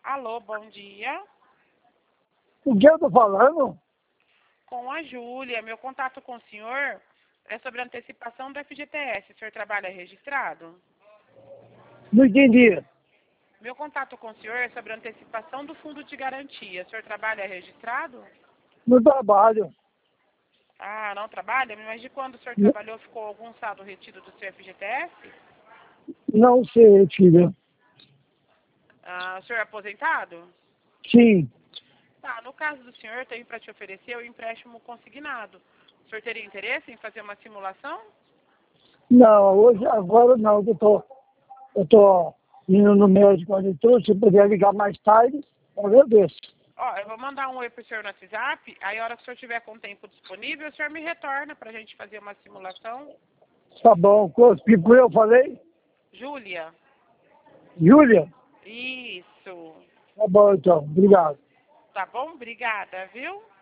Alô, bom dia. Com quem eu tô falando? Com a Júlia. Meu contato com o senhor é sobre a antecipação do FGTS. O senhor trabalha registrado? Não entendi. Meu contato com o senhor é sobre a antecipação do fundo de garantia. O senhor trabalha registrado? No trabalho. Ah, não trabalha? Mas de quando o senhor trabalhou, ficou algum saldo retido do seu FGTS? Não sei, filha. Ah, o senhor é aposentado? Sim. Tá, no caso do senhor, eu tenho para te oferecer o empréstimo consignado. O senhor teria interesse em fazer uma simulação? Não, agora não. Eu tô indo no médico ali tudo. Se puder ligar mais tarde, eu agradeço. Ó, eu vou mandar um oi pro senhor no WhatsApp, aí a hora que o senhor tiver com tempo disponível, o senhor me retorna pra gente fazer uma simulação. Tá bom. Que eu falei? Júlia? Júlia? Isso. Tá bom, então. Obrigado. Tá bom? Obrigada, viu?